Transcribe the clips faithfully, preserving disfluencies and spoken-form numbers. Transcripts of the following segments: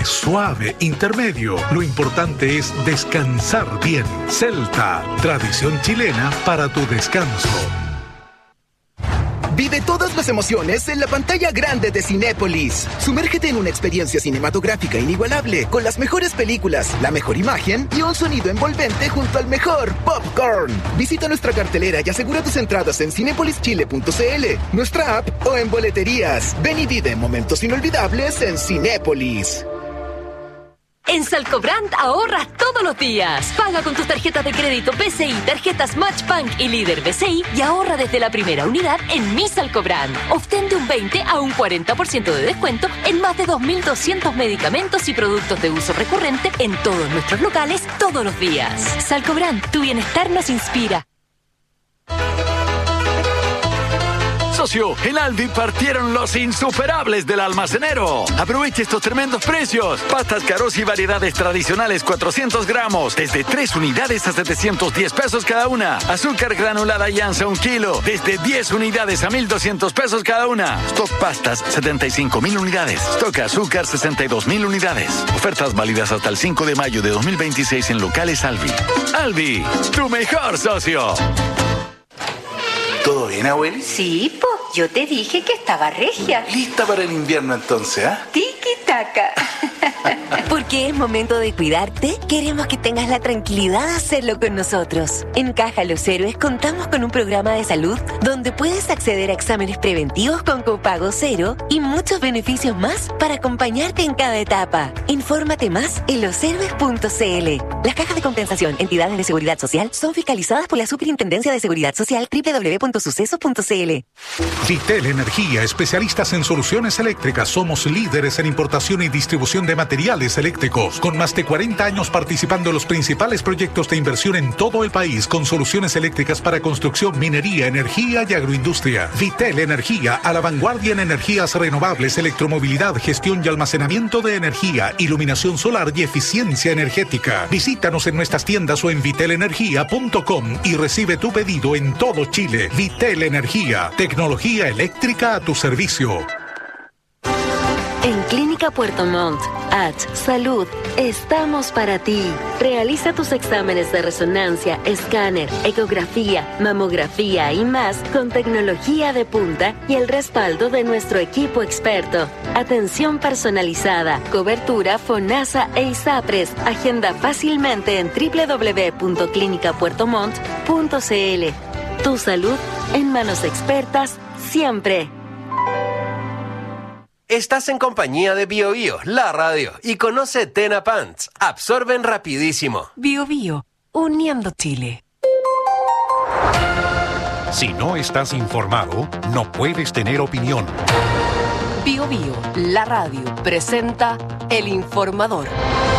suave, intermedio. Lo importante es descansar bien. Celta, tradición chilena para tu descanso. Vive todas las emociones en la pantalla grande de Cinépolis. Sumérgete en una experiencia cinematográfica inigualable, con las mejores películas, la mejor imagen y un sonido envolvente junto al mejor popcorn. Visita nuestra cartelera y asegura tus entradas en cinepolis chile punto c l, nuestra app o en boleterías. Ven y vive momentos inolvidables en Cinépolis. En Salcobrand ahorras todos los días. Paga con tus tarjetas de crédito B C I, tarjetas Matchbank y Líder B C I y ahorra desde la primera unidad en Mi Salcobrand. Obtén de un veinte a un cuarenta por ciento de descuento en más de dos mil doscientos medicamentos y productos de uso recurrente en todos nuestros locales todos los días. Salcobrand, tu bienestar nos inspira. Socio, en Aldi partieron los insuperables del almacenero. Aproveche estos tremendos precios. Pastas Carosi y variedades tradicionales cuatrocientos gramos, desde tres unidades a setecientos diez pesos cada una. Azúcar granulada Yanza un kilo, desde diez unidades a mil doscientos pesos cada una. Stock pastas, setenta y cinco mil unidades. Stock azúcar, sesenta y dos mil unidades. Ofertas válidas hasta el cinco de mayo de dos mil veintiséis en locales Alvi. Alvi, tu mejor socio. ¿Todo bien, abueli? Sí, po. Yo te dije que estaba regia. ¿Lista para el invierno entonces, ah? ¿eh? Tiki-taka. Porque es momento de cuidarte, queremos que tengas la tranquilidad de hacerlo con nosotros. En Caja Los Héroes contamos con un programa de salud donde puedes acceder a exámenes preventivos con copago cero y muchos beneficios más para acompañarte en cada etapa. Infórmate más en los héroes punto c l. Las cajas de compensación, entidades de seguridad social, son fiscalizadas por la Superintendencia de Seguridad Social doble u doble u doble u punto suceso punto c l. Vitel Energía, especialistas en soluciones eléctricas. Somos líderes en importación y distribución de materiales eléctricos, con más de cuarenta años participando en los principales proyectos de inversión en todo el país, con soluciones eléctricas para construcción, minería, energía y agroindustria. Vitel Energía, a la vanguardia en energías renovables, electromovilidad, gestión y almacenamiento de energía, iluminación solar y eficiencia energética. Visítanos en nuestras tiendas o en vitel energía punto com y recibe tu pedido en todo Chile. Vitel Energía, tecnología eléctrica a tu servicio. En Clínica Puerto Montt, H Salud, estamos para ti. Realiza tus exámenes de resonancia, escáner, ecografía, mamografía y más con tecnología de punta y el respaldo de nuestro equipo experto. Atención personalizada, cobertura FONASA e ISAPRES. Agenda fácilmente en doble u doble u doble u punto clínica puerto montt punto c l. Tu salud en manos expertas siempre. Estás en compañía de Bio Bio, la radio, y conoce Tena Pants. Absorben rapidísimo. Bio Bio, uniendo Chile. Si no estás informado, no puedes tener opinión. Bio Bio, la radio, presenta El Informador.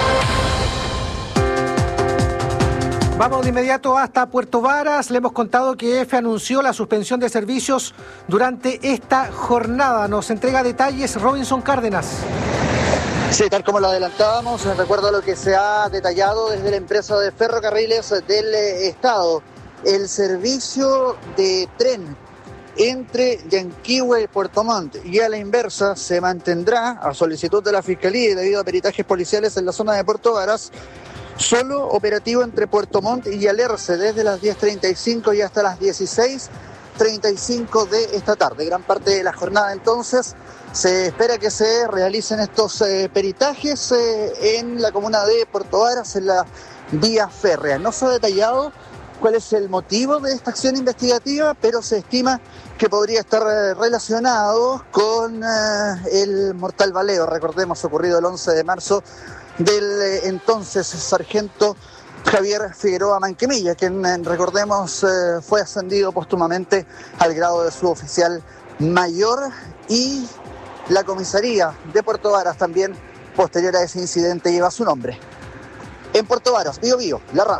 Vamos de inmediato hasta Puerto Varas. Le hemos contado que E F E anunció la suspensión de servicios durante esta jornada. Nos entrega detalles Robinson Cárdenas. Sí, tal como lo adelantábamos, recuerdo lo que se ha detallado desde la empresa de ferrocarriles del Estado. El servicio de tren entre Yanquihue y Puerto Montt y a la inversa se mantendrá a solicitud de la Fiscalía y debido a peritajes policiales en la zona de Puerto Varas. Solo operativo entre Puerto Montt y Alerce desde las diez treinta y cinco y hasta las dieciséis treinta y cinco de esta tarde. Gran parte de la jornada entonces se espera que se realicen estos eh, peritajes eh, en la comuna de Puerto Varas, en la vía férrea. No se ha detallado cuál es el motivo de esta acción investigativa, pero se estima que podría estar eh, relacionado con eh, el mortal baleo, recordemos, ocurrido el once de marzo, del eh, entonces sargento Javier Figueroa Manquemilla, quien, eh, recordemos, eh, fue ascendido póstumamente al grado de suboficial mayor, y la comisaría de Puerto Varas también, posterior a ese incidente, lleva su nombre. En Puerto Varas, Bio Bio, la radio.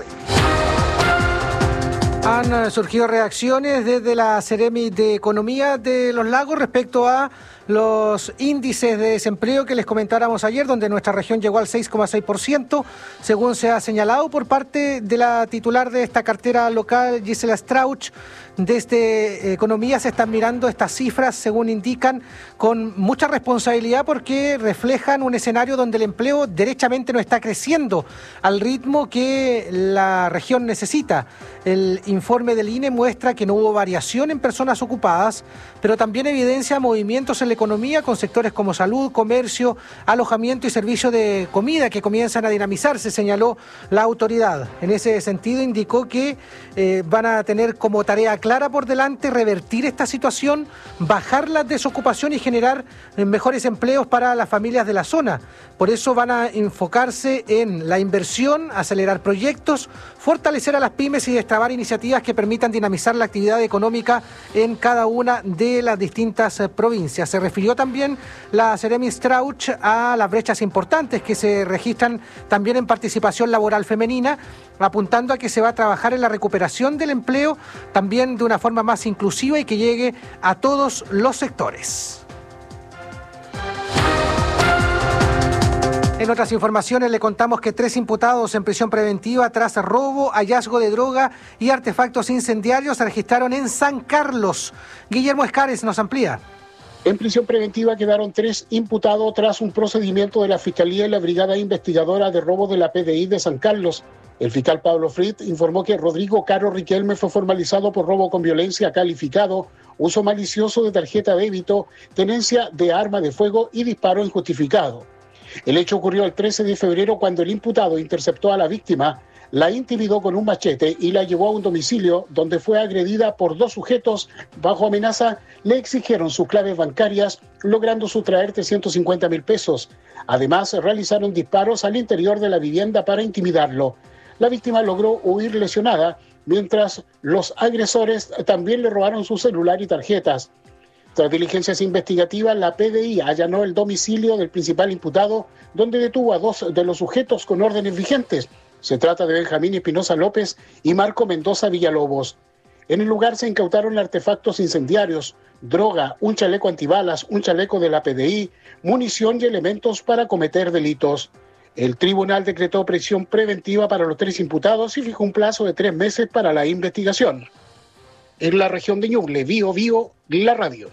Han surgido reacciones desde la Seremi de Economía de Los Lagos respecto a los índices de desempleo que les comentáramos ayer, donde nuestra región llegó al seis coma seis por ciento, según se ha señalado por parte de la titular de esta cartera local, Gisela Strauch. Desde Economía se están mirando estas cifras, según indican, con mucha responsabilidad porque reflejan un escenario donde el empleo derechamente no está creciendo al ritmo que la región necesita. El informe del I N E muestra que no hubo variación en personas ocupadas, pero también evidencia movimientos en la economía con sectores como salud, comercio, alojamiento y servicio de comida que comienzan a dinamizarse, señaló la autoridad. En ese sentido indicó que eh, van a tener como tarea clara por delante revertir esta situación, bajar la desocupación y generar mejores empleos para las familias de la zona. Por eso van a enfocarse en la inversión, acelerar proyectos, fortalecer a las pymes y destrabar iniciativas que permitan dinamizar la actividad económica en cada una de las distintas provincias. Se refirió también la Seremi Strauch a las brechas importantes que se registran también en participación laboral femenina, apuntando a que se va a trabajar en la recuperación del empleo también de una forma más inclusiva y que llegue a todos los sectores. En otras informaciones le contamos que tres imputados en prisión preventiva tras robo, hallazgo de droga y artefactos incendiarios se registraron en San Carlos. Guillermo Escares nos amplía. En prisión preventiva quedaron tres imputados tras un procedimiento de la Fiscalía y la Brigada Investigadora de Robo de la P D I de San Carlos. El fiscal Pablo Fritz informó que Rodrigo Caro Riquelme fue formalizado por robo con violencia calificado, uso malicioso de tarjeta de débito, tenencia de arma de fuego y disparo injustificado. El hecho ocurrió el trece de febrero cuando el imputado interceptó a la víctima, la intimidó con un machete y la llevó a un domicilio donde fue agredida por dos sujetos. Bajo amenaza le exigieron sus claves bancarias, logrando sustraer trescientos cincuenta mil pesos. Además, realizaron disparos al interior de la vivienda para intimidarlo. La víctima logró huir lesionada, mientras los agresores también le robaron su celular y tarjetas. Tras diligencias investigativas, la P D I allanó el domicilio del principal imputado, donde detuvo a dos de los sujetos con órdenes vigentes. Se trata de Benjamín Espinosa López y Marco Mendoza Villalobos. En el lugar se incautaron artefactos incendiarios, droga, un chaleco antibalas, un chaleco de la P D I, munición y elementos para cometer delitos. El tribunal decretó prisión preventiva para los tres imputados y fijó un plazo de tres meses para la investigación. En la región de Ñuble, Bío Bío, la radio.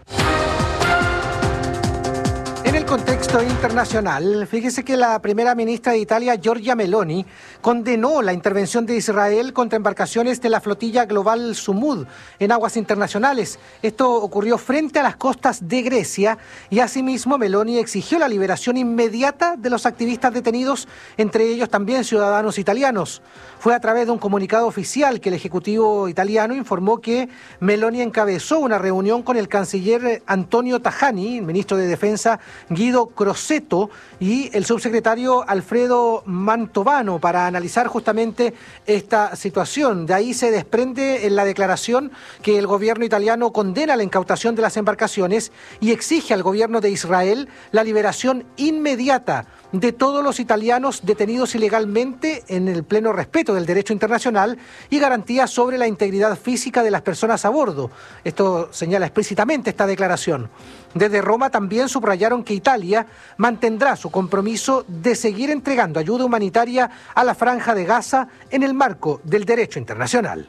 En el contexto internacional, fíjese que la primera ministra de Italia, Giorgia Meloni, condenó la intervención de Israel contra embarcaciones de la flotilla global Sumud en aguas internacionales. Esto ocurrió frente a las costas de Grecia y asimismo Meloni exigió la liberación inmediata de los activistas detenidos, entre ellos también ciudadanos italianos. Fue a través de un comunicado oficial que el Ejecutivo italiano informó que Meloni encabezó una reunión con el canciller Antonio Tajani, el ministro de Defensa Guido Crosetto y el subsecretario Alfredo Mantovano para analizar justamente esta situación. De ahí se desprende en la declaración que el gobierno italiano condena la incautación de las embarcaciones y exige al gobierno de Israel la liberación inmediata de todos los italianos detenidos ilegalmente en el pleno respeto del derecho internacional y garantías sobre la integridad física de las personas a bordo. Esto señala explícitamente esta declaración. Desde Roma también subrayaron que Italia mantendrá su compromiso de seguir entregando ayuda humanitaria a la Franja de Gaza en el marco del derecho internacional.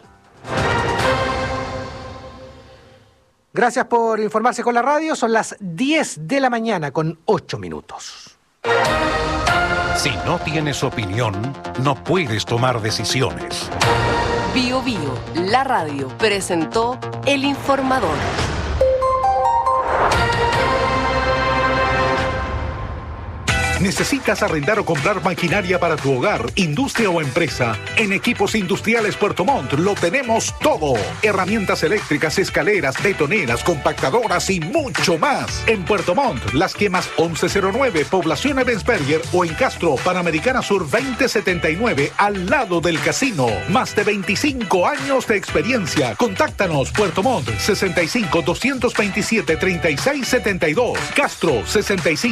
Gracias por informarse con la radio. Son las diez de la mañana con ocho minutos. Si no tienes opinión, no puedes tomar decisiones. Bío Bío, la radio, presentó El Informador. ¿Necesitas arrendar o comprar maquinaria para tu hogar, industria o empresa? En Equipos Industriales Puerto Montt lo tenemos todo. Herramientas eléctricas, escaleras, betoneras, compactadoras y mucho más. En Puerto Montt, Las Quemas once cero nueve, Población Ebensberger o en Castro, Panamericana Sur veinte setenta y nueve, al lado del casino. Más de veinticinco años de experiencia. Contáctanos Puerto Montt, sesenta y cinco, doscientos veintisiete, treinta y seis setenta y dos. Castro, sesenta y cinco, doscientos cincuenta y tres, sesenta y siete setenta y dos.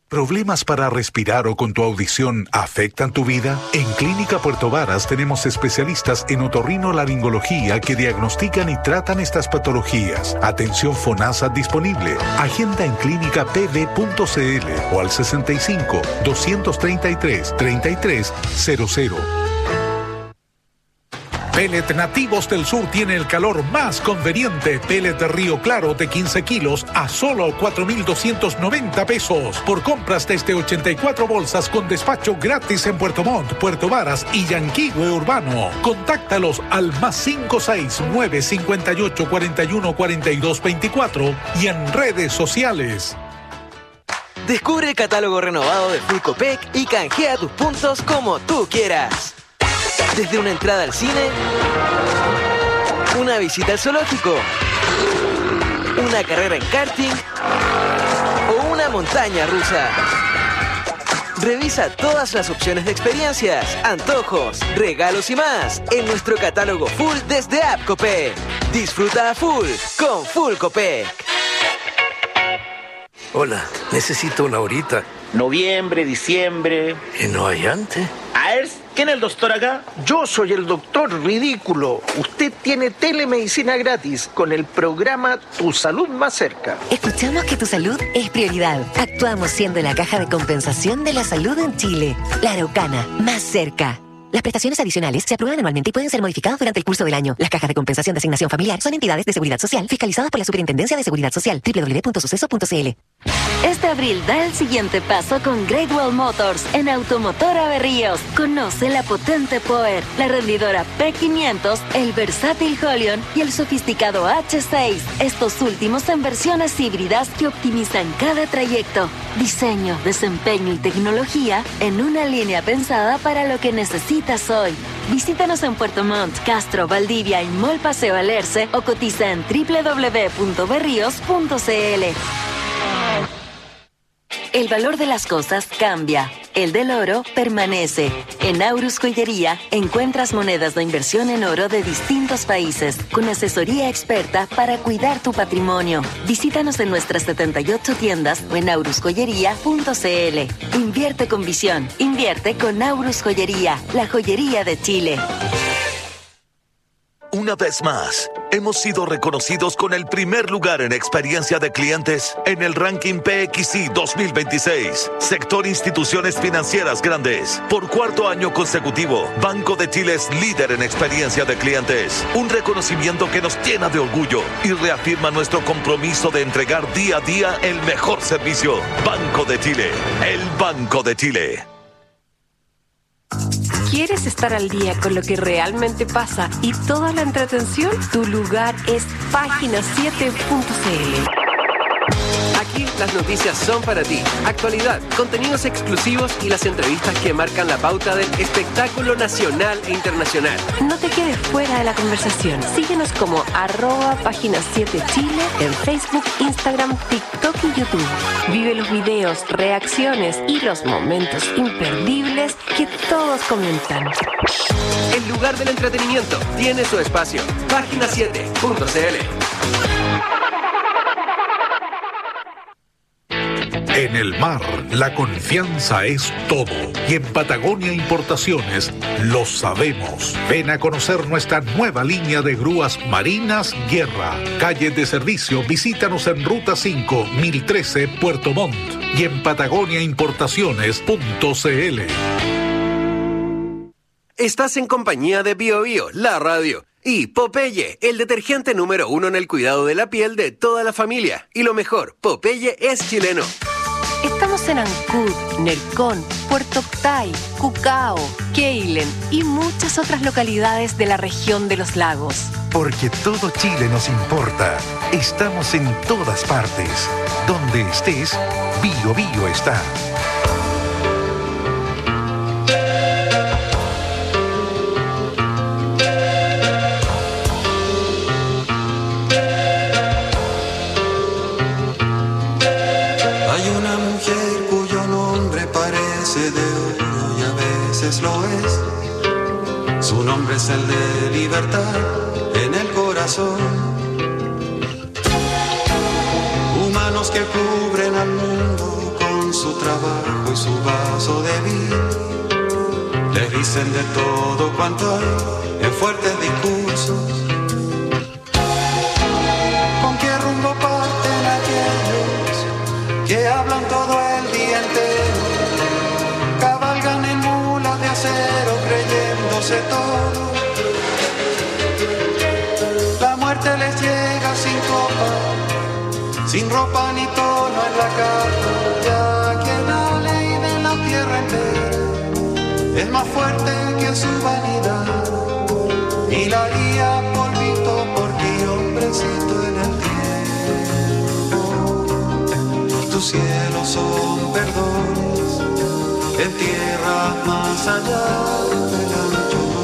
¿Problemas para respirar o con tu audición afectan tu vida? En Clínica Puerto Varas tenemos especialistas en otorrinolaringología que diagnostican y tratan estas patologías. Atención FONASA disponible. Agenda en clínica p v punto c l o al sesenta y cinco, doscientos treinta y tres, treinta y tres cero cero. Pellet Nativos del Sur tiene el calor más conveniente. Pellet de Río Claro de quince kilos a solo cuatro mil doscientos noventa pesos. Por compras desde ochenta y cuatro bolsas con despacho gratis en Puerto Montt, Puerto Varas y Yanquihue Urbano. Contáctalos al más cinco seis nueve cinco ocho cuatro uno cuatro dos dos cuatro y en redes sociales. Descubre el catálogo renovado de Full Copec y canjea tus puntos como tú quieras. Desde una entrada al cine, una visita al zoológico, una carrera en karting o una montaña rusa. Revisa todas las opciones de experiencias, antojos, regalos y más en nuestro catálogo full desde App Copec. Disfruta a full con Full Copec. Hola, necesito una horita. Noviembre, diciembre. ¿Y no hay antes? A ver, ¿quién es el doctor acá? Yo soy el doctor Ridículo. Usted tiene telemedicina gratis con el programa Tu Salud Más Cerca. Escuchamos que tu salud es prioridad. Actuamos siendo la caja de compensación de la salud en Chile. La Araucana, más cerca. Las prestaciones adicionales se aprueban anualmente y pueden ser modificadas durante el curso del año. Las cajas de compensación de asignación familiar son entidades de seguridad social fiscalizadas por la Superintendencia de Seguridad Social. doble u doble u doble u punto suceso punto c l. Este abril da el siguiente paso con Great Wall Motors en Automotora Berríos. Conoce la potente Power, la rendidora P quinientos, el versátil Holion y el sofisticado H seis. Estos últimos en versiones híbridas que optimizan cada trayecto. Diseño, desempeño y tecnología en una línea pensada para lo que necesitas hoy. Visítanos en Puerto Montt, Castro, Valdivia y Mall Paseo Alerce o cotiza en doble u doble u doble u punto berríos punto c l. El valor de las cosas cambia. El del oro permanece. En Aurus Joyería encuentras monedas de inversión en oro de distintos países, con asesoría experta para cuidar tu patrimonio. Visítanos en nuestras setenta y ocho tiendas o en aurus joyería punto c l. Invierte con visión. Invierte con Aurus Joyería, la joyería de Chile. Una vez más, hemos sido reconocidos con el primer lugar en experiencia de clientes en el ranking P X I dos mil veintiséis, sector instituciones financieras grandes. Por cuarto año consecutivo, Banco de Chile es líder en experiencia de clientes. Un reconocimiento que nos llena de orgullo y reafirma nuestro compromiso de entregar día a día el mejor servicio. Banco de Chile, el Banco de Chile. ¿Quieres estar al día con lo que realmente pasa y toda la entretención? Tu lugar es página siete punto c l. Aquí las noticias son para ti. Actualidad, contenidos exclusivos y las entrevistas que marcan la pauta del espectáculo nacional e internacional. No te quedes fuera de la conversación. Síguenos como arroba página siete Chile en Facebook, Instagram, TikTok y YouTube. Vive los videos, reacciones y los momentos imperdibles que todos comentan. El lugar del entretenimiento tiene su espacio. página siete punto c l. En el mar, la confianza es todo. Y en Patagonia Importaciones lo sabemos. Ven a conocer nuestra nueva línea de grúas marinas Guerra. Calle de servicio, visítanos en Ruta cinco, mil trece, Puerto Montt. Y en patagonia importaciones punto c l. Estás en compañía de Bio Bio, la radio. Y Popeye, el detergente número uno en el cuidado de la piel de toda la familia. Y lo mejor, Popeye es chileno. Estamos en Ancud, Nercón, Puerto Octay, Cucao, Keilen y muchas otras localidades de la región de los lagos. Porque todo Chile nos importa. Estamos en todas partes. Donde estés, Bio Bio está. Lo es, su nombre es el de libertad en el corazón. Humanos que cubren al mundo con su su trabajo y su vaso de vino. Les dicen de todo cuanto hay en fuertes discursos. ¿Con qué rumbo parten aquellos que hablan todo el día entero? Cabalgan en mulas de acero creyéndose todo. La muerte les llega sin copa, sin ropa ni tono en la cara, ya que la ley de la tierra entera es más fuerte que su vanidad, y la haría polvito por ti, hombrecito en el tiempo. Tus cielos son perdones en tierra más allá del ancho mar.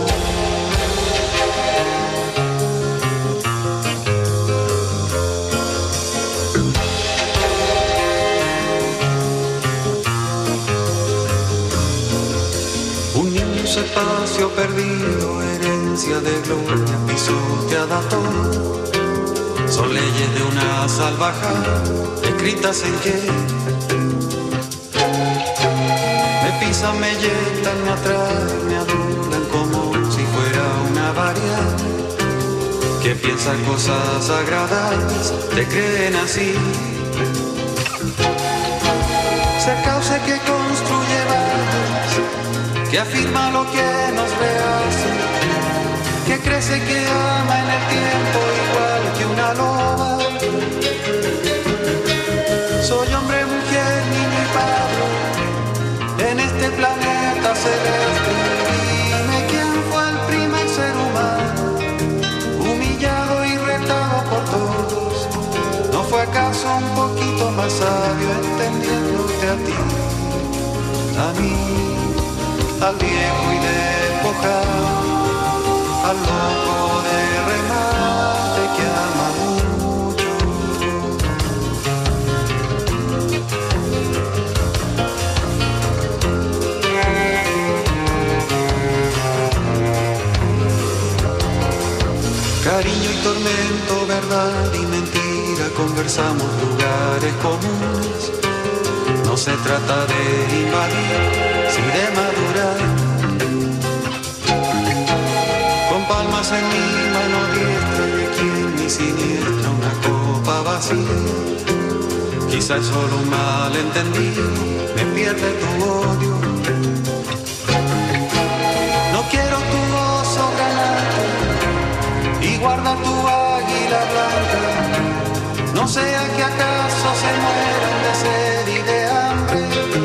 Espacio perdido, herencia de gloria pisoteada todo. Son leyes de una salvajada escritas en que me pisan, me llenan, me atraen, me adulan como si fuera una variable que piensa cosas sagradas, te creen así. Ser cauce que construye valles, que afirma lo que nos rehace, que crece, que ama en el tiempo igual que una loba. Soy hombre, mujer, niño y padre en este planeta celeste. Dime quién fue el primer ser humano, humillado y retado por todos. ¿No fue acaso un poquito más sabio entendiéndote a ti, a mí, al viejo y despojado, al loco de remate que ama mucho? Cariño y tormento, verdad y mentira, conversamos lugares comunes. No se trata de invadir, si de madurar. Con palmas en mi mano diestra y aquí en mi siniestra una copa vacía. Quizá es solo un malentendido, me pierde tu odio. No quiero tu oso granate y guarda tu águila blanca. No sea que acaso se mueran de sed y de hambre.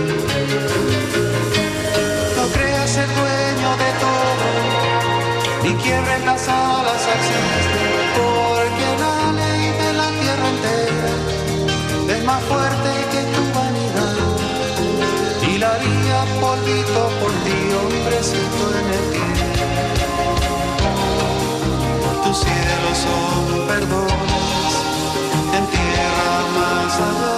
No creas ser dueño de todo, ni quiebres las alas existe, porque la ley de la tierra entera es más fuerte que tu vanidad, y la haría polvito por ti, hombrecito en el tiempo. Tus cielos son perdones en tierra más allá.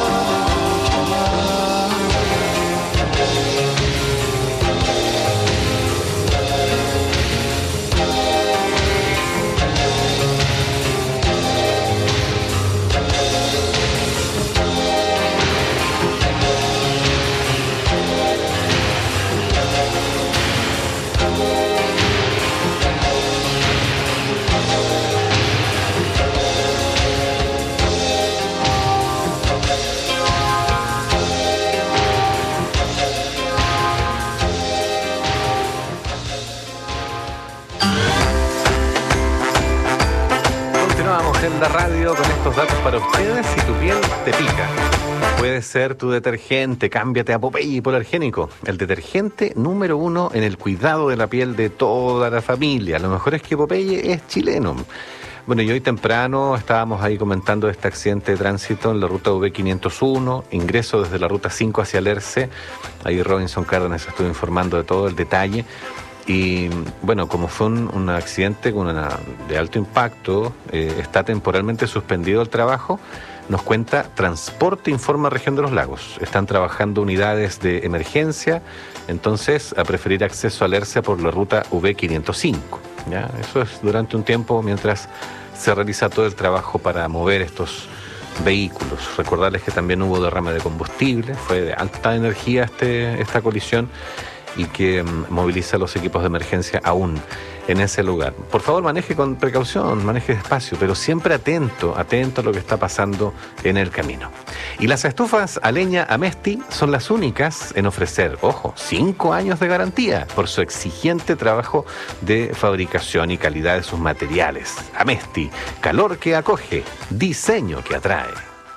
En la radio con estos datos para ustedes. Si tu piel te pica, puede ser tu detergente. Cámbiate a Popeye Hipoalergénico, el detergente número uno en el cuidado de la piel de toda la familia. Lo mejor es que Popeye es chileno. Bueno, y hoy temprano estábamos ahí comentando este accidente de tránsito en la ruta U B quinientos uno, ingreso desde la ruta cinco hacia Lerce. Ahí Robinson Cárdenas estuvo informando de todo el detalle. Y bueno, como fue un, un accidente con una, de alto impacto, eh, está temporalmente suspendido el trabajo. Nos cuenta Transporte Informa Región de los Lagos. Están trabajando unidades de emergencia, entonces a preferir acceso a Lerce por la ruta U B quinientos cinco. ¿Ya? Eso es durante un tiempo mientras se realiza todo el trabajo para mover estos vehículos. Recordarles que también hubo derrame de combustible, fue de alta energía este, esta colisión y que um, moviliza los equipos de emergencia aún en ese lugar. Por favor, maneje con precaución, maneje despacio, pero siempre atento, atento a lo que está pasando en el camino. Y las estufas a leña Amesti son las únicas en ofrecer, ojo, cinco años de garantía por su exigente trabajo de fabricación y calidad de sus materiales. Amesti, calor que acoge, diseño que atrae.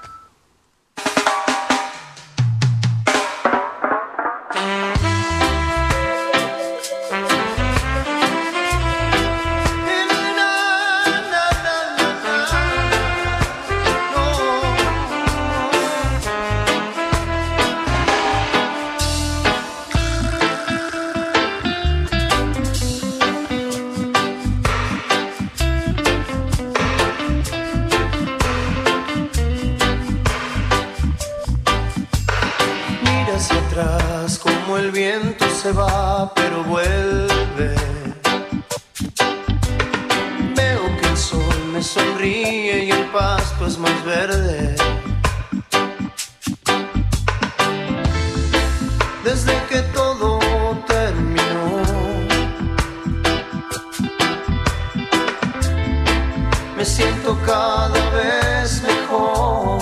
Se va, pero vuelve. Veo que el sol me sonríe y el pasto es más verde. Desde que todo terminó, me siento cada vez mejor.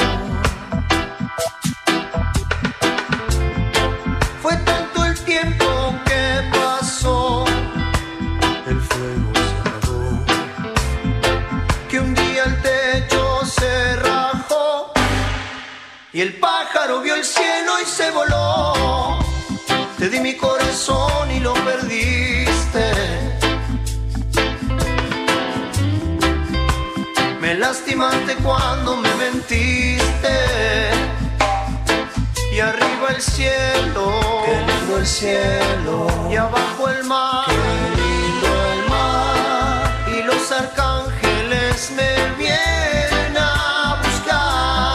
Fue tanto el tiempo que pasó, el fuego se apagó, que un día el techo se rajó y el pájaro vio el cielo y se voló. Te di mi corazón y lo perdiste. Me lastimaste cuando me mentiste. Y arriba el cielo, qué lindo el cielo, y abajo el mar, qué lindo el mar, y los arcángeles me vienen a buscar.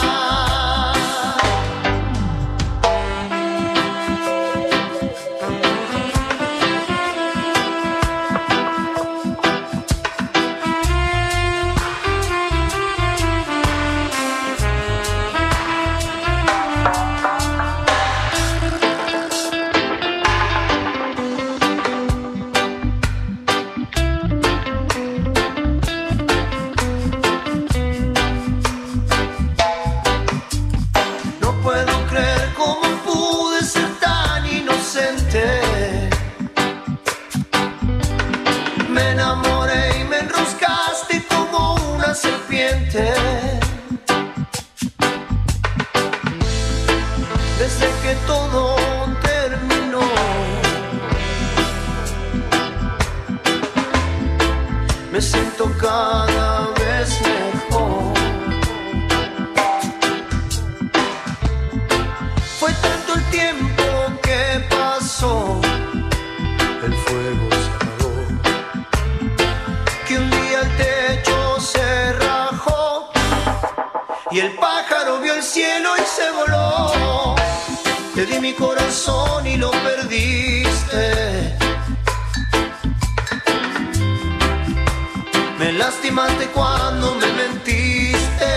Me enamoré y me enroscaste como una serpiente. Desde que todo terminó, me siento cada vez mejor. Fue tanto el tiempo que pasó, el fuego se apagó, que un día el techo se rajó y el pájaro vio el cielo y se voló. Te di mi corazón y lo perdiste. Me lastimaste cuando me mentiste.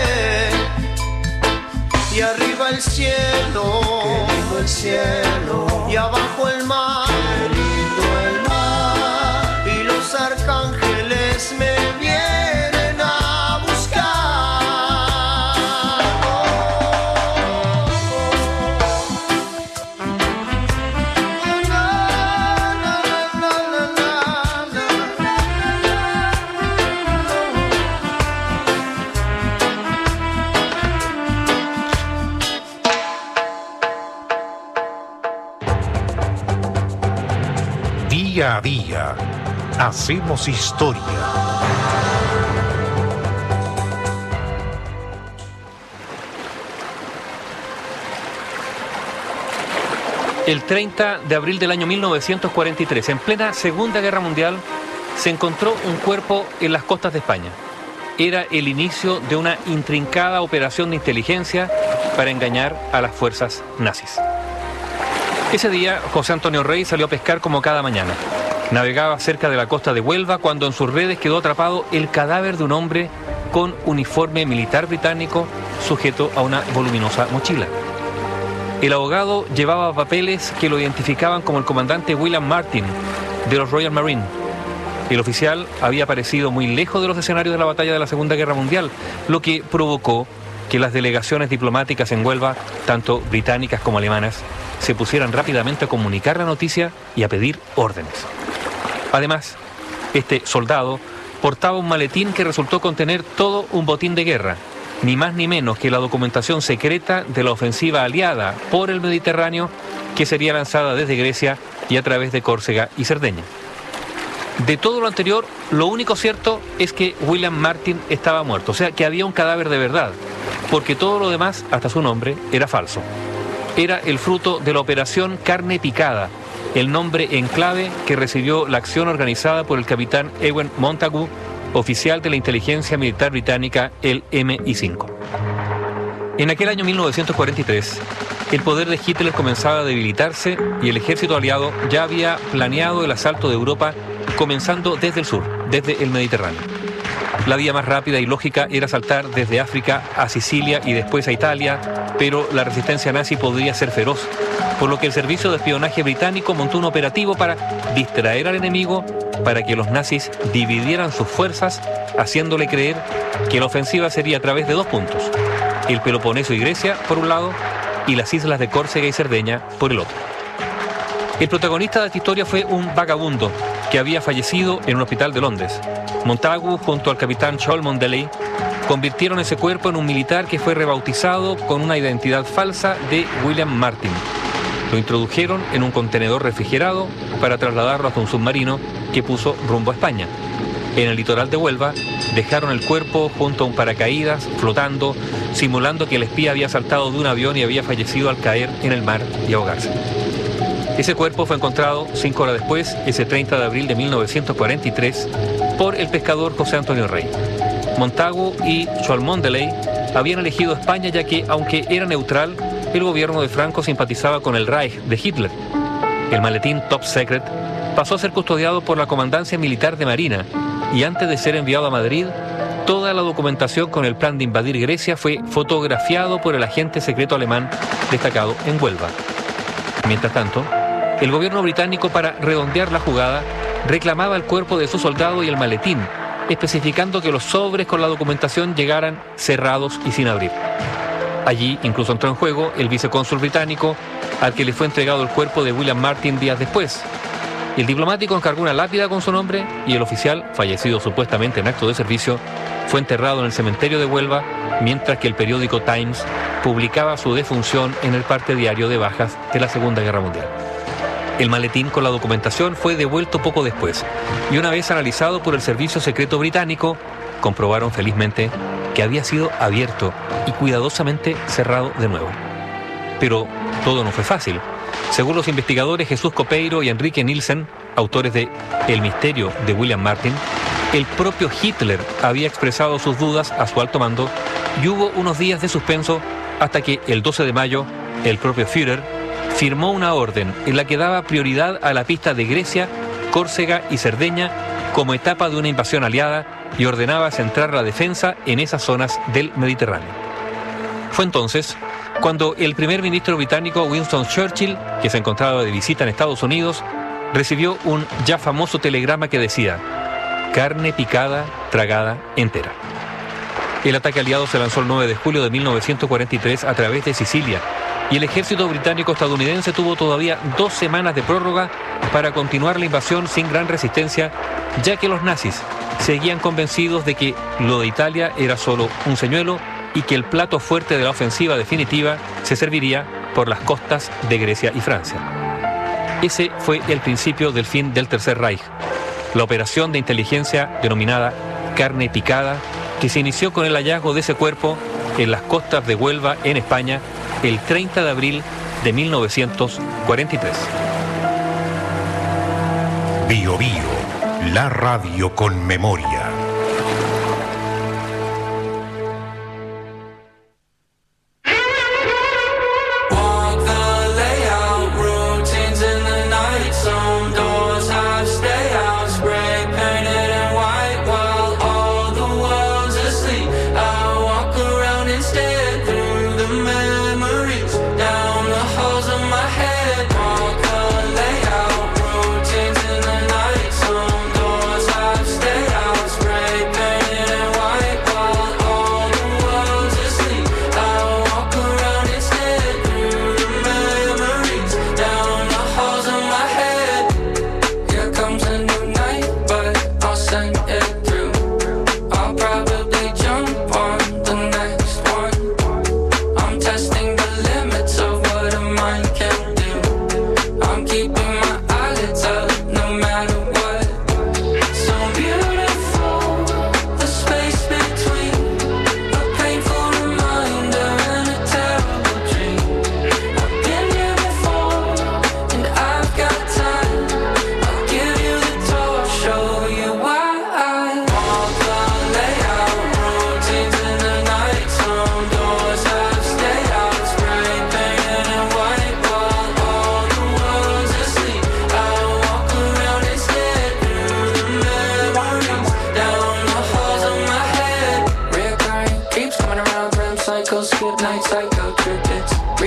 Y arriba el cielo, qué lindo el cielo, y abajo el mar, qué lindo el mar, y los arcángeles me vienen a buscar. Día a día, hacemos historia. El treinta de abril del año mil novecientos cuarenta y tres, en plena Segunda Guerra Mundial, se encontró un cuerpo en las costas de España. Era el inicio de una intrincada operación de inteligencia para engañar a las fuerzas nazis. Ese día, José Antonio Rey salió a pescar como cada mañana. Navegaba cerca de la costa de Huelva cuando en sus redes quedó atrapado el cadáver de un hombre con uniforme militar británico sujeto a una voluminosa mochila. El abogado llevaba papeles que lo identificaban como el comandante William Martin de los Royal Marine. El oficial había aparecido muy lejos de los escenarios de la batalla de la Segunda Guerra Mundial, lo que provocó que las delegaciones diplomáticas en Huelva, tanto británicas como alemanas, se pusieran rápidamente a comunicar la noticia y a pedir órdenes. Además, este soldado portaba un maletín que resultó contener todo un botín de guerra, ni más ni menos que la documentación secreta de la ofensiva aliada por el Mediterráneo que sería lanzada desde Grecia y a través de Córcega y Cerdeña. De todo lo anterior, lo único cierto es que William Martin estaba muerto, o sea que había un cadáver de verdad, porque todo lo demás, hasta su nombre, era falso. Era el fruto de la operación Carne Picada, el nombre en clave que recibió la acción organizada por el capitán Ewen Montagu, oficial de la inteligencia militar británica, el M I cinco. En aquel año mil novecientos cuarenta y tres, el poder de Hitler comenzaba a debilitarse y el ejército aliado ya había planeado el asalto de Europa comenzando desde el sur, desde el Mediterráneo. La vía más rápida y lógica era saltar desde África a Sicilia y después a Italia, pero la resistencia nazi podría ser feroz, por lo que el servicio de espionaje británico montó un operativo para distraer al enemigo, para que los nazis dividieran sus fuerzas, haciéndole creer que la ofensiva sería a través de dos puntos: el Peloponeso y Grecia, por un lado, y las islas de Córcega y Cerdeña, por el otro. El protagonista de esta historia fue un vagabundo que había fallecido en un hospital de Londres. Montagu, junto al capitán Cholmondeley, convirtieron ese cuerpo en un militar que fue rebautizado con una identidad falsa de William Martin. Lo introdujeron en un contenedor refrigerado para trasladarlo hasta un submarino que puso rumbo a España. En el litoral de Huelva dejaron el cuerpo junto a un paracaídas flotando, simulando que el espía había saltado de un avión y había fallecido al caer en el mar y ahogarse. Ese cuerpo fue encontrado cinco horas después, ese treinta de abril de mil novecientos cuarenta y tres, por el pescador José Antonio Rey. Montagu y Cholmondeley habían elegido España ya que, aunque era neutral, el gobierno de Franco simpatizaba con el Reich de Hitler. El maletín Top Secret pasó a ser custodiado por la Comandancia Militar de Marina y antes de ser enviado a Madrid, toda la documentación con el plan de invadir Grecia fue fotografiado por el agente secreto alemán destacado en Huelva. Mientras tanto, el gobierno británico, para redondear la jugada, reclamaba el cuerpo de su soldado y el maletín, especificando que los sobres con la documentación llegaran cerrados y sin abrir. Allí incluso entró en juego el vicecónsul británico, al que le fue entregado el cuerpo de William Martin días después. El diplomático encargó una lápida con su nombre y el oficial, fallecido supuestamente en acto de servicio, fue enterrado en el cementerio de Huelva, mientras que el periódico Times publicaba su defunción en el parte diario de bajas de la Segunda Guerra Mundial. El maletín con la documentación fue devuelto poco después y una vez analizado por el Servicio Secreto Británico, comprobaron felizmente que había sido abierto y cuidadosamente cerrado de nuevo. Pero todo no fue fácil. Según los investigadores Jesús Copeiro y Enrique Nielsen, autores de El misterio de William Martin, el propio Hitler había expresado sus dudas a su alto mando y hubo unos días de suspenso hasta que el doce de mayo el propio Führer firmó una orden en la que daba prioridad a la pista de Grecia, Córcega y Cerdeña como etapa de una invasión aliada y ordenaba centrar la defensa en esas zonas del Mediterráneo. Fue entonces cuando el primer ministro británico Winston Churchill, que se encontraba de visita en Estados Unidos, recibió un ya famoso telegrama que decía: carne picada, tragada entera. El ataque aliado se lanzó el nueve de julio de mil novecientos cuarenta y tres a través de Sicilia y el ejército británico-estadounidense tuvo todavía dos semanas de prórroga para continuar la invasión sin gran resistencia, ya que los nazis seguían convencidos de que lo de Italia era solo un señuelo y que el plato fuerte de la ofensiva definitiva se serviría por las costas de Grecia y Francia. Ese fue el principio del fin del Tercer Reich, la operación de inteligencia denominada Carne Picada, que se inició con el hallazgo de ese cuerpo en las costas de Huelva, en España, el treinta de abril de mil novecientos cuarenta y tres. Bio Bio, la radio con memoria. Instead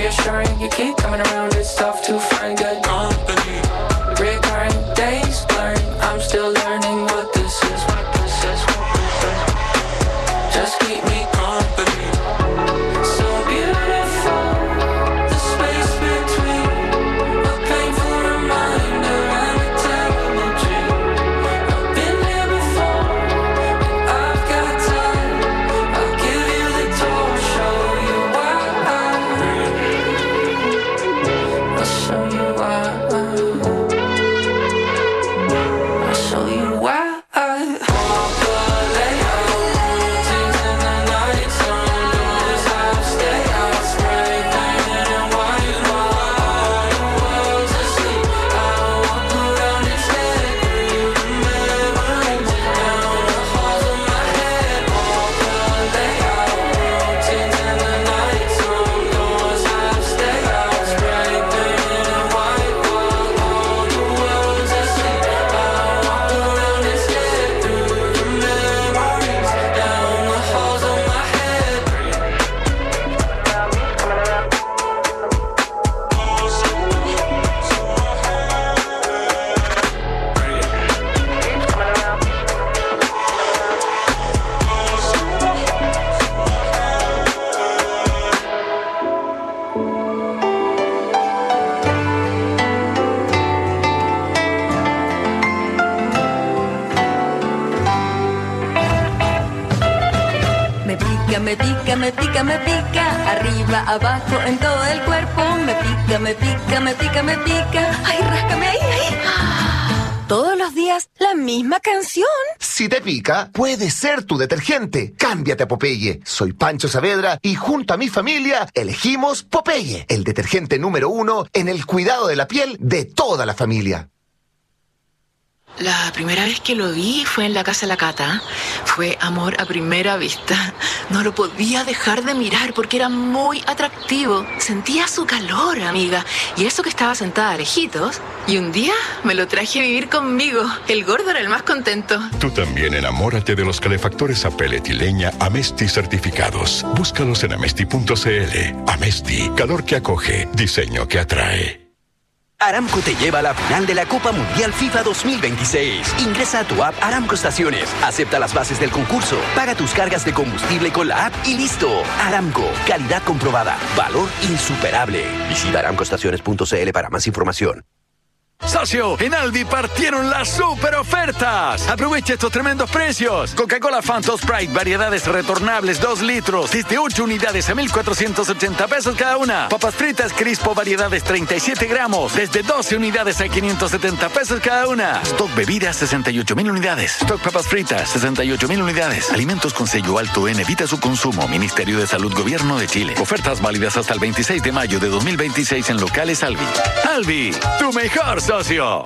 reassuring. You keep coming around, it's tough to find good company. Recurring days blurring, I'm still learning what this is, what this is, what this is. Just keep me company. So beautiful, the space between a painful reminder and a terrible dream. I've been here before, and I've got time. I'll give you the tour, show you why. I'll show you why. I'll show you why. Me pica, me pica, me pica, arriba, abajo, en todo el cuerpo. Me pica, me pica, me pica, me pica. Ay, ráscame ahí, ahí. Todos los días, la misma canción. Si te pica, puede ser tu detergente. Cámbiate a Popeye. Soy Pancho Saavedra y junto a mi familia elegimos Popeye, el detergente número uno en el cuidado de la piel de toda la familia. La primera vez que lo vi fue en la casa de la Cata. Fue amor a primera vista. No lo podía dejar de mirar porque era muy atractivo. Sentía su calor, amiga. Y eso que estaba sentada a lejitos. Y un día me lo traje a vivir conmigo. El gordo era el más contento. Tú también enamórate de los calefactores a pellet y leña Amesti certificados. Búscalos en amesti punto c l. Amesti, calor que acoge, diseño que atrae. Aramco te lleva a la final de la Copa Mundial FIFA dos mil veintiséis. Ingresa a tu app Aramco Estaciones, acepta las bases del concurso, paga tus cargas de combustible con la app y listo. Aramco, calidad comprobada, valor insuperable. Visita aramco estaciones punto c l para más información. Socio, en Aldi partieron las super ofertas. Aprovecha estos tremendos precios. Coca-Cola Phantom Sprite, variedades retornables, dos litros, desde ocho unidades a mil cuatrocientos ochenta pesos cada una. Papas fritas Crispo, variedades treinta y siete gramos, desde doce unidades a quinientos setenta pesos cada una. Stock bebidas, sesenta y ocho mil unidades. Stock papas fritas, sesenta y ocho mil unidades. Alimentos con sello alto en evita su consumo. Ministerio de Salud, Gobierno de Chile. Ofertas válidas hasta el veintiséis de mayo de dos mil veintiséis en locales Albi. Albi, tu mejor socio.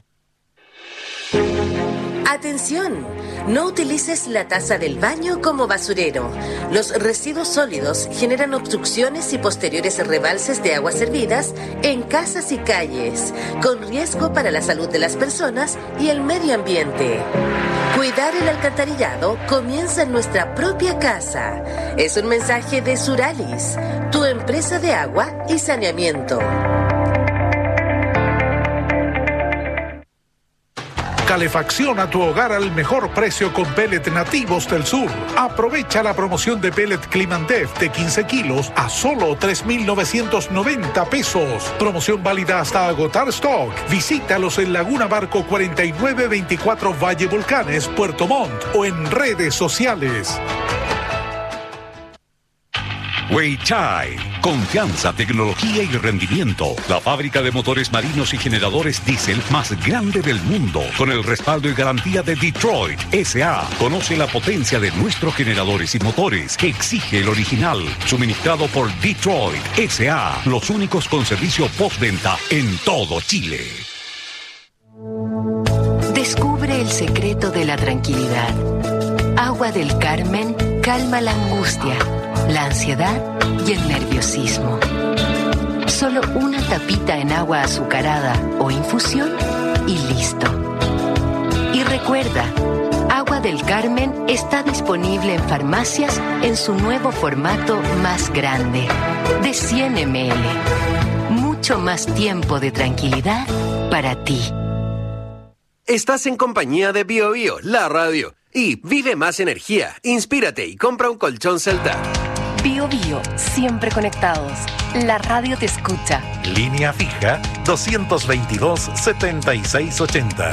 Atención, no utilices la taza del baño como basurero. Los residuos sólidos generan obstrucciones y posteriores rebalses de aguas servidas en casas y calles, con riesgo para la salud de las personas y el medio ambiente. Cuidar el alcantarillado comienza en nuestra propia casa. Es un mensaje de Suralis, tu empresa de agua y saneamiento. Calefacciona tu hogar al mejor precio con pellet nativos del sur. Aprovecha la promoción de pellet Climandef de quince kilos a solo tres mil novecientos noventa pesos. Promoción válida hasta agotar stock. Visítalos en Laguna Barco cuarenta y nueve veinticuatro Valle Volcanes, Puerto Montt o en redes sociales. Weichai, confianza, tecnología y rendimiento. La fábrica de motores marinos y generadores diésel más grande del mundo, con el respaldo y garantía de Detroit S A Conoce la potencia de nuestros generadores y motores que exige el original, suministrado por Detroit S A los únicos con servicio postventa en todo Chile. Descubre el secreto de la tranquilidad. Agua del Carmen calma la angustia, la ansiedad y el nerviosismo. Solo una tapita en agua azucarada o infusión y listo. Y recuerda, Agua del Carmen está disponible en farmacias en su nuevo formato más grande, de cien mililitros. mucho más tiempo de tranquilidad para ti. Estás en compañía de Bio Bio, la radio. Y vive más energía, inspírate y compra un colchón Celta. Bio Bio, siempre conectados. La radio te escucha. Línea fija dos veintidós, setenta y seis ochenta.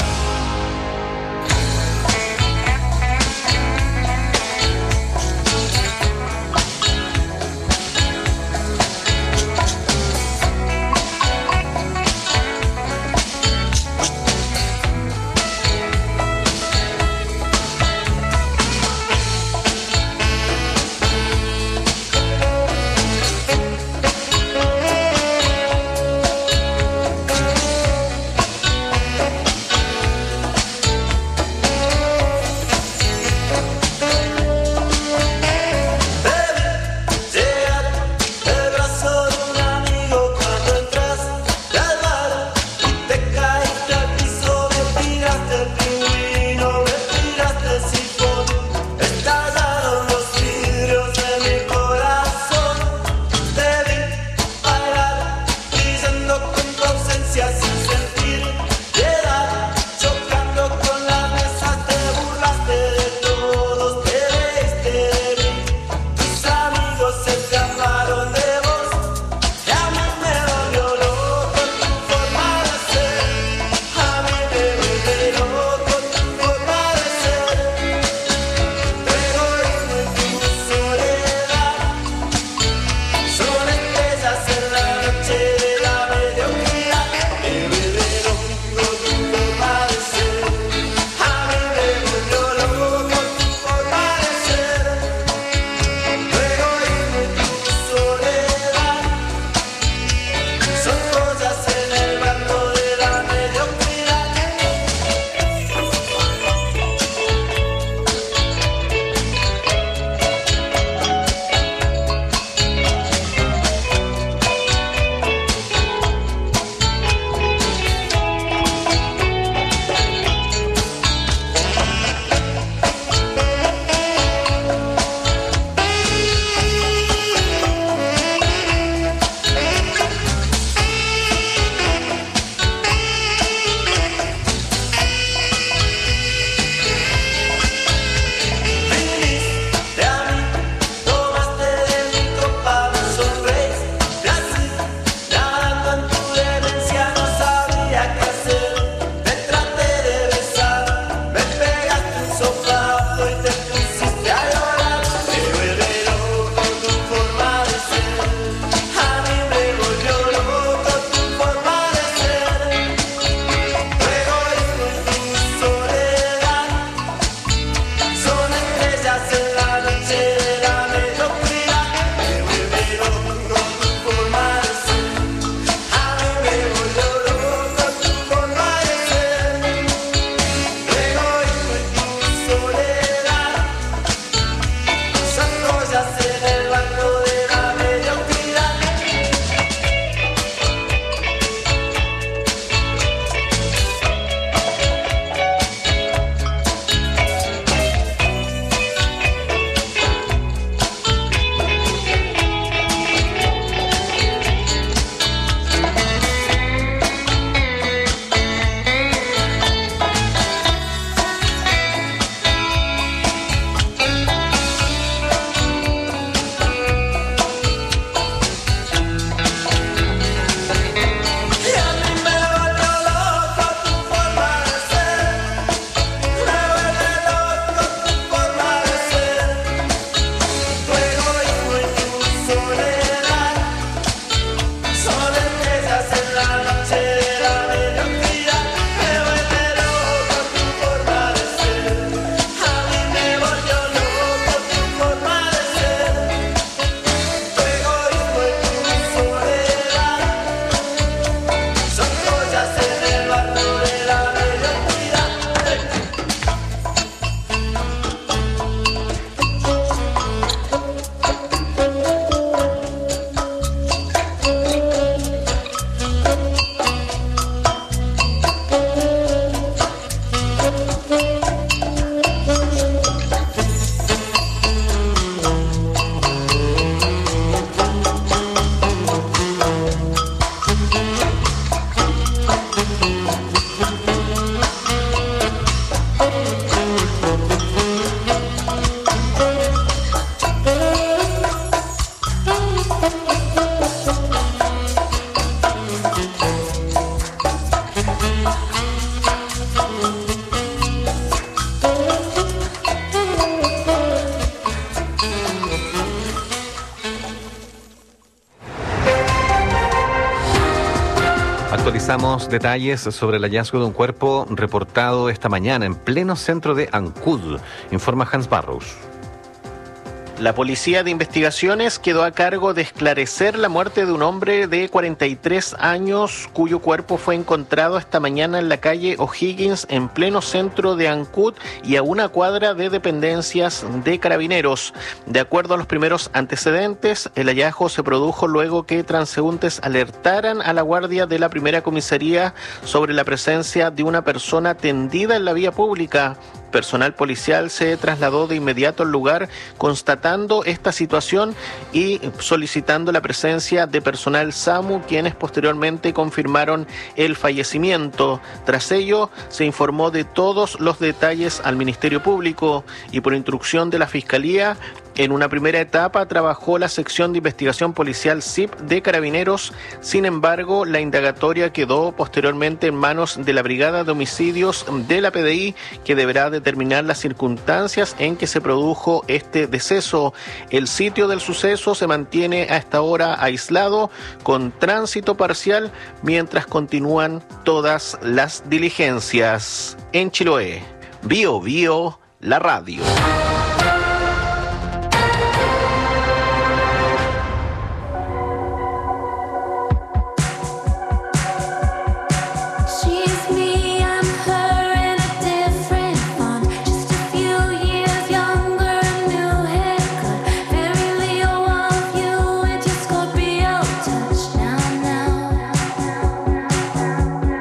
Actualizamos detalles sobre el hallazgo de un cuerpo reportado esta mañana en pleno centro de Ancud, informa Hans Barrows. La Policía de Investigaciones quedó a cargo de esclarecer la muerte de un hombre de cuarenta y tres años cuyo cuerpo fue encontrado esta mañana en la calle O'Higgins en pleno centro de Ancud y a una cuadra de dependencias de Carabineros. De acuerdo a los primeros antecedentes, el hallazgo se produjo luego que transeúntes alertaran a la guardia de la primera comisaría sobre la presencia de una persona tendida en la vía pública. Personal policial se trasladó de inmediato al lugar constatando esta situación y solicitando la presencia de personal SAMU, quienes posteriormente confirmaron el fallecimiento. Tras ello, se informó de todos los detalles al Ministerio Público y por instrucción de la Fiscalía. En una primera etapa trabajó la sección de investigación policial S I P de Carabineros. Sin embargo, la indagatoria quedó posteriormente en manos de la Brigada de Homicidios de la P D I, que deberá determinar las circunstancias en que se produjo este deceso. El sitio del suceso se mantiene a esta hora aislado, con tránsito parcial, mientras continúan todas las diligencias. En Chiloé, Bio Bio, la radio.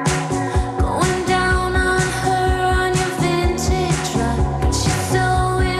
Going down on her on your vintage rug. She's so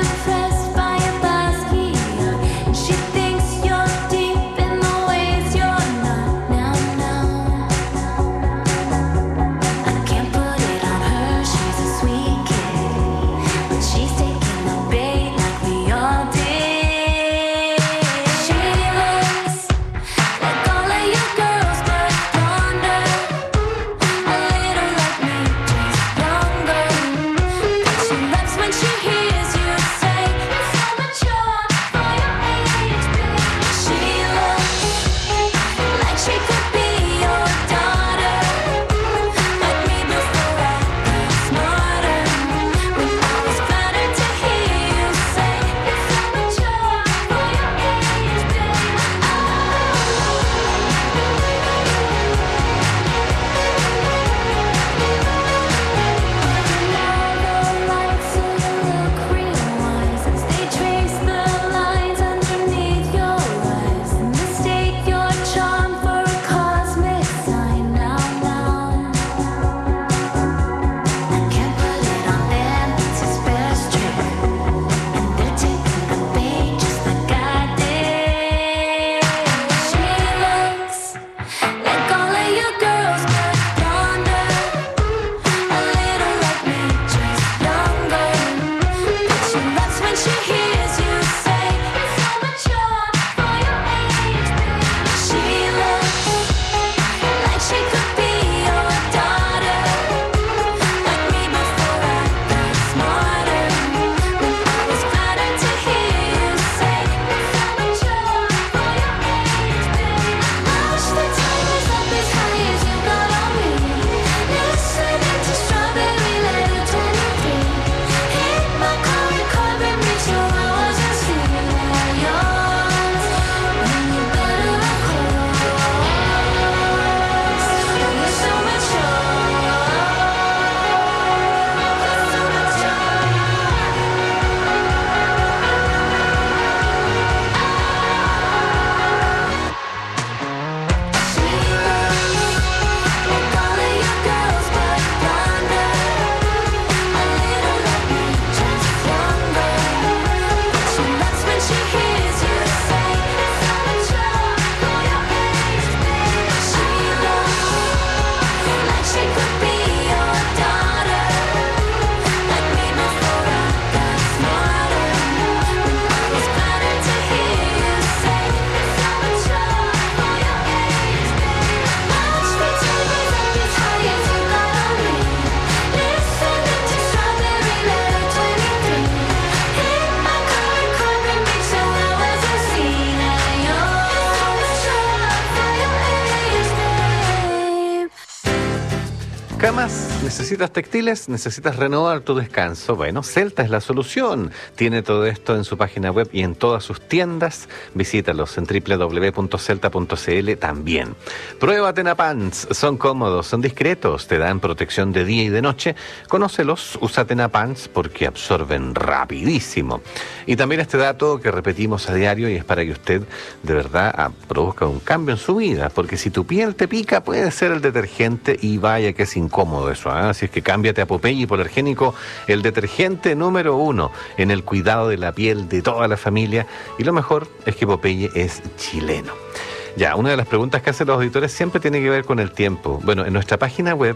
¿Camas? ¿Necesitas textiles? ¿Necesitas renovar tu descanso? Bueno, Celta es la solución. Tiene todo esto en su página web y en todas sus tiendas. Visítalos en doble u doble u doble u punto celta punto c l también. Prueba Tenapants. Son cómodos, son discretos, te dan protección de día y de noche. Conócelos, usa Tenapants porque absorben rapidísimo. Y también este dato que repetimos a diario y es para que usted de verdad ah, produzca un cambio en su vida. Porque si tu piel te pica, puede ser el detergente y vaya que es incómodo eso, ¿eh? Así es que cámbiate a Popeye Hipoalergénico, el detergente número uno en el cuidado de la piel de toda la familia. Y lo mejor es que Popeye es chileno. Ya, una de las preguntas que hacen los auditores siempre tiene que ver con el tiempo. Bueno, en nuestra página web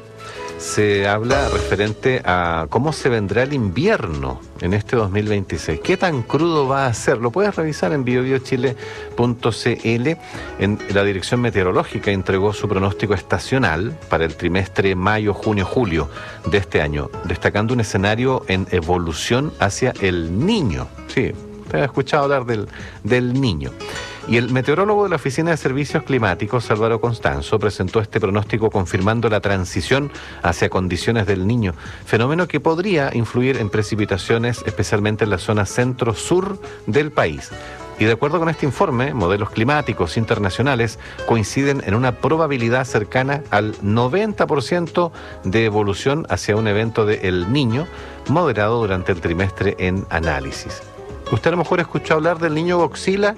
se habla referente a cómo se vendrá el invierno en este dos mil veintiséis. ¿Qué tan crudo va a ser? Lo puedes revisar en bio bio chile punto c l. En la Dirección Meteorológica entregó su pronóstico estacional para el trimestre mayo, junio, julio de este año, destacando un escenario en evolución hacia el Niño. Sí, te has escuchado hablar del, del Niño. Y el meteorólogo de la Oficina de Servicios Climáticos, Álvaro Constanzo, presentó este pronóstico confirmando la transición hacia condiciones del Niño, fenómeno que podría influir en precipitaciones, especialmente en la zona centro-sur del país. Y de acuerdo con este informe, modelos climáticos internacionales coinciden en una probabilidad cercana al noventa por ciento de evolución hacia un evento de El Niño moderado durante el trimestre en análisis. ¿Usted a lo mejor escuchó hablar del niño Godzilla?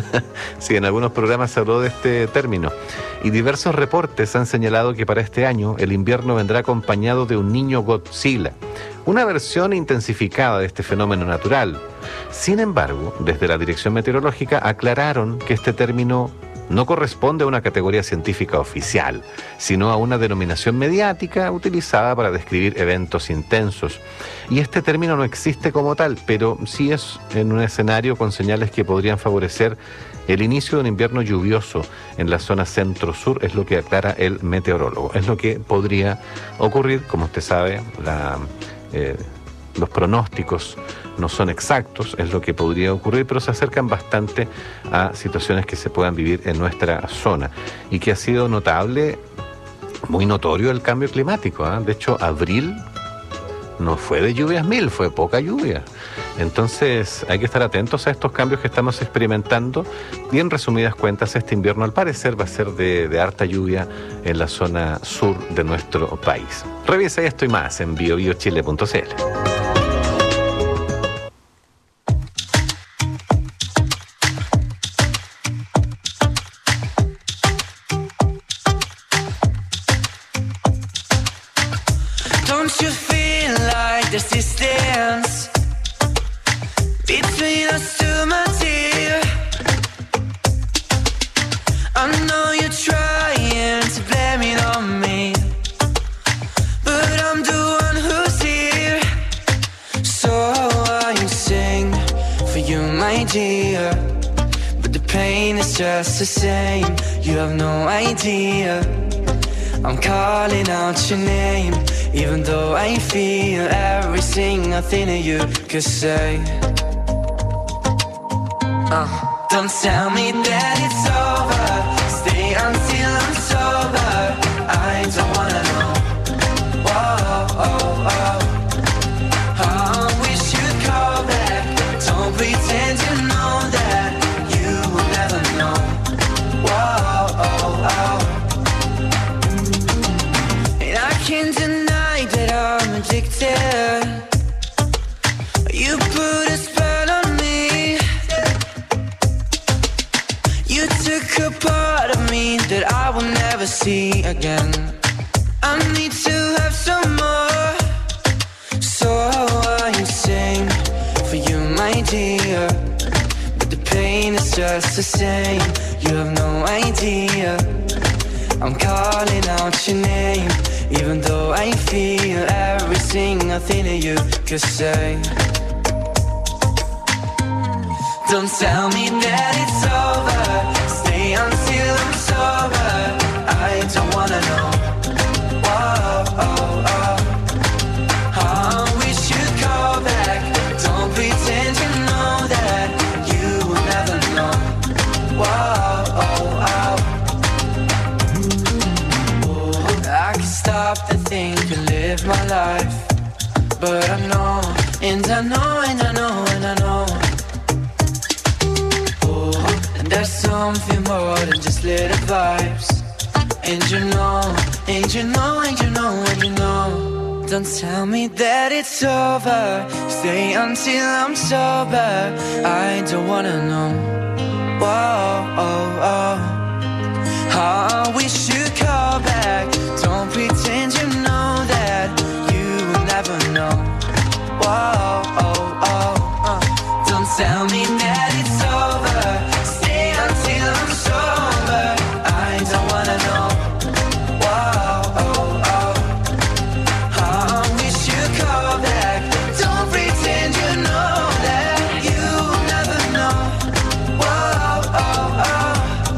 Sí, en algunos programas se habló de este término. Y diversos reportes han señalado que para este año el invierno vendrá acompañado de un niño Godzilla, una versión intensificada de este fenómeno natural. Sin embargo, desde la Dirección Meteorológica aclararon que este término no corresponde a una categoría científica oficial, sino a una denominación mediática utilizada para describir eventos intensos. Y este término no existe como tal, pero sí es en un escenario con señales que podrían favorecer el inicio de un invierno lluvioso en la zona centro-sur, es lo que aclara el meteorólogo. Es lo que podría ocurrir, como usted sabe, la... Eh, los pronósticos no son exactos, es lo que podría ocurrir, pero se acercan bastante a situaciones que se puedan vivir en nuestra zona y que ha sido notable, muy notorio el cambio climático, ¿eh? De hecho, abril no fue de lluvias mil, fue poca lluvia. Entonces hay que estar atentos a estos cambios que estamos experimentando y en resumidas cuentas este invierno al parecer va a ser de, de harta lluvia en la zona sur de nuestro país. Revisa esto y más en bio bio chile punto c l. There's distance between us two, my dear. I know you're trying to blame it on me, but I'm the one who's here. So I sing for you, my dear, but the pain is just the same. You have no idea. I'm calling out your name, even though I feel every single thing that you could say. uh. Don't tell me that it's over, stay until I'm sober. I don't wanna know. Whoa, oh, oh. I wish you'd call back. Don't pretend you know that. You will never know. Whoa, oh, oh. Can't deny that I'm addicted. You put a spell on me. You took a part of me that I will never see again. I need to have some more, so I sing for you, my dear, but the pain is just the same. You have no idea. I'm calling out your name, even though I feel every single thing that you could say. Don't tell me that it's over, stay until I'm sober. I don't wanna know. Whoa, oh, oh. I wish you'd call back. Don't pretend you know that. You will never know. Whoa, oh, oh. I can stop the things live my life. But I know, and I know, and I know, and I know. Oh, and there's something more than just little vibes. And you know, and you know, and you know, and you know. Don't tell me that it's over. Stay until I'm sober. I don't wanna know. Whoa, oh, oh. I wish you'd call back. Don't pretend you know that. You will never know. Whoa, oh, oh, uh. Don't tell me that it's over. Stay until I'm sober. I don't wanna know. Whoa, oh, oh. I wish you'd call back. Don't pretend you know that. You will never know. Whoa, oh, oh.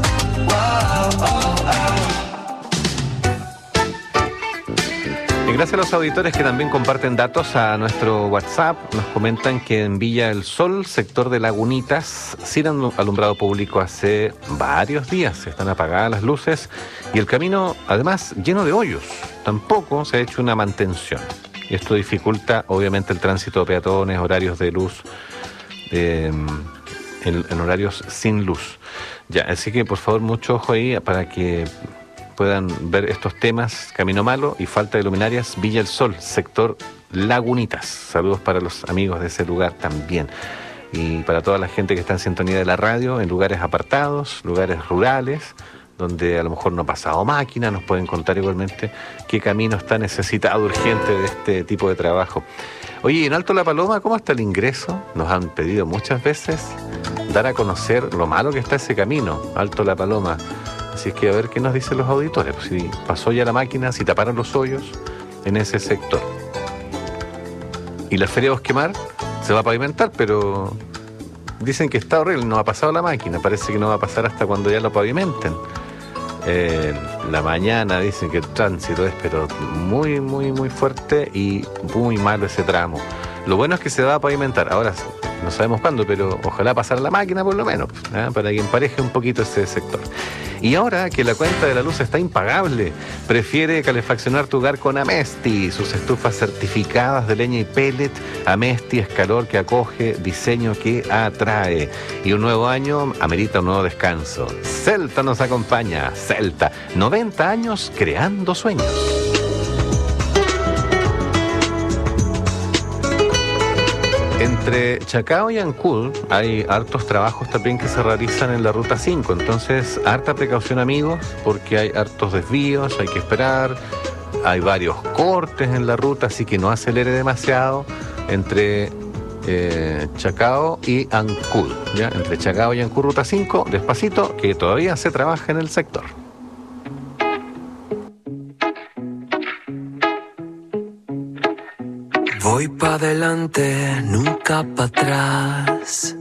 Y gracias a los auditores que también comparten datos a nuestro WhatsApp, nos comentan que en Villa El Sol, sector de Lagunitas, sin alumbrado público hace varios días. Están apagadas las luces y el camino, además, lleno de hoyos. Tampoco se ha hecho una mantención. Y esto dificulta, obviamente, el tránsito de peatones, horarios de luz, eh, en, en horarios sin luz. Ya, así que por favor mucho ojo ahí para que puedan ver estos temas. Camino malo y falta de luminarias, Villa El Sol, sector Lagunitas. Saludos para los amigos de ese lugar también. Y para toda la gente que está en sintonía de la radio, en lugares apartados, lugares rurales, donde a lo mejor no ha pasado máquina, nos pueden contar igualmente qué camino está necesitado urgente de este tipo de trabajo. Oye, en Alto La Paloma, ¿cómo está el ingreso? Nos han pedido muchas veces dar a conocer lo malo que está ese camino, Alto La Paloma. Así es que a ver qué nos dicen los auditores. Pues si pasó ya la máquina, si taparon los hoyos en ese sector. Y la Feria Bosquemar se va a pavimentar, pero dicen que está horrible, no ha pasado la máquina. Parece que no va a pasar hasta cuando ya lo pavimenten. Eh, la mañana dicen que el tránsito es pero muy, muy, muy fuerte y muy malo ese tramo. Lo bueno es que se va a pavimentar. Ahora no sabemos cuándo, pero ojalá pasara la máquina por lo menos, ¿eh? Para que empareje un poquito ese sector. Y ahora que la cuenta de la luz está impagable, prefiere calefaccionar tu hogar con Amesti. Sus estufas certificadas de leña y pellet. Amesti es calor que acoge, diseño que atrae. Y un nuevo año amerita un nuevo descanso. Celta nos acompaña. Celta, noventa años creando sueños. Entre Chacao y Ancud hay hartos trabajos también que se realizan en la Ruta cinco, entonces harta precaución amigos, porque hay hartos desvíos, hay que esperar, hay varios cortes en la ruta, así que no acelere demasiado entre eh, Chacao y Ancud, ¿ya? Entre Chacao y Ancud Ruta cinco, despacito, que todavía se trabaja en el sector. Voy pa' adelante, nunca pa' atrás.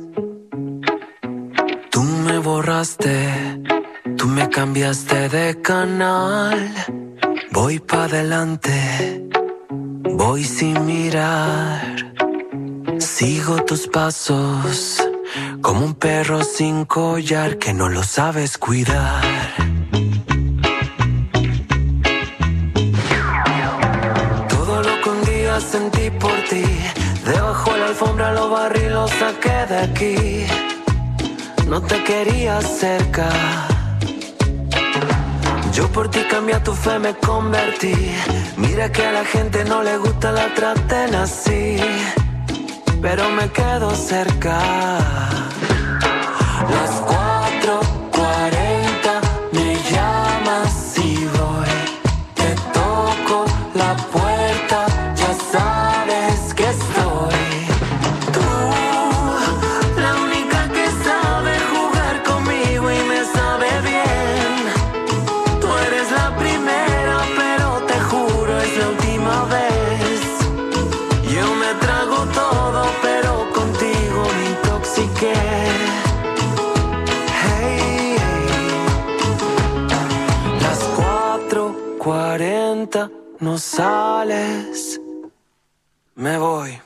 Tú me borraste, tú me cambiaste de canal. Voy pa' adelante, voy sin mirar. Sigo tus pasos, como un perro sin collar que no lo sabes cuidar. Sentí por ti, debajo de la alfombra lo barrí, lo saqué de aquí. No te quería cerca, yo por ti cambié tu fe, me convertí. Mira que a la gente no le gusta la traten así, pero me quedo cerca. Las cuatro cuarenta me llamas y voy, te toco la puerta. Sabes que estoy. Tú, la única que sabe jugar conmigo y me sabe bien. Tú eres la primera, pero te juro es la última vez. Yo me trago todo, pero contigo me intoxiqué. Hey, hey. Las cuatro cuarenta no sales. Me voy.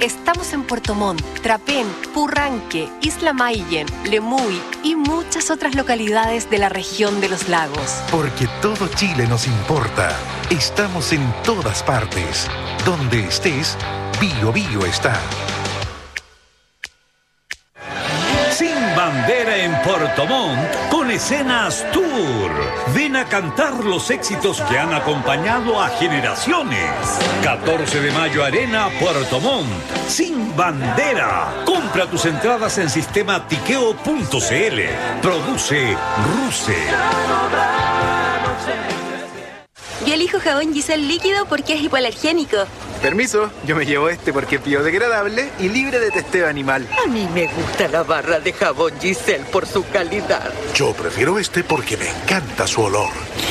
Estamos en Puerto Montt, Trapén, Purranque, Isla Mayen, Lemuy y muchas otras localidades de la región de los lagos. Porque todo Chile nos importa. Estamos en todas partes. Donde estés, Bio Bio está. Sin bandera en Puerto Montt con Escenas Tour. Ven a cantar los éxitos que han acompañado a generaciones. catorce de mayo Arena Puerto Montt. Sin bandera. Compra tus entradas en sistema tiqueo punto cl. Produce Ruse. Yo elijo jabón Giselle líquido porque es hipoalergénico. Permiso, yo me llevo este porque es biodegradable y libre de testeo animal. A mí me gusta la barra de jabón Giselle por su calidad. Yo prefiero este porque me encanta su olor.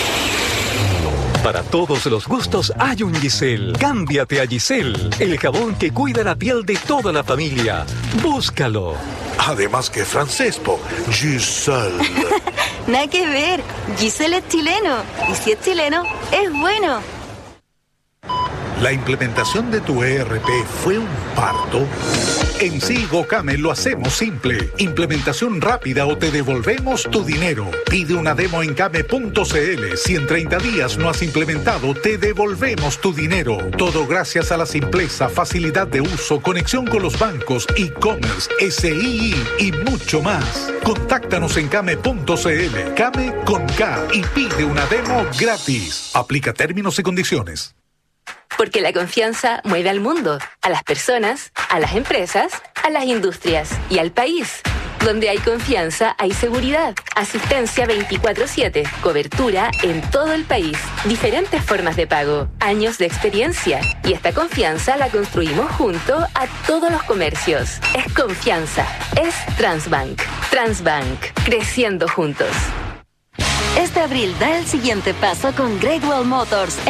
Para todos los gustos hay un Giselle. Cámbiate a Giselle, el jabón que cuida la piel de toda la familia. Búscalo. Además que francés, po. Giselle. Nada que ver. Giselle es chileno. Y si es chileno, es bueno. ¿La implementación de tu E R P fue un parto? En Sigocame lo hacemos simple. Implementación rápida o te devolvemos tu dinero. Pide una demo en came punto cl. Si en treinta días no has implementado, te devolvemos tu dinero. Todo gracias a la simpleza, facilidad de uso, conexión con los bancos, e-commerce, S I I y mucho más. Contáctanos en came punto cl. Came con K y pide una demo gratis. Aplica términos y condiciones. Porque la confianza mueve al mundo, a las personas, a las empresas, a las industrias y al país. Donde hay confianza, hay seguridad. Asistencia veinticuatro siete. Cobertura en todo el país. Diferentes formas de pago. Años de experiencia. Y esta confianza la construimos junto a todos los comercios. Es confianza. Es Transbank. Transbank. Creciendo juntos. Este abril da el siguiente paso con Great Wall Motors.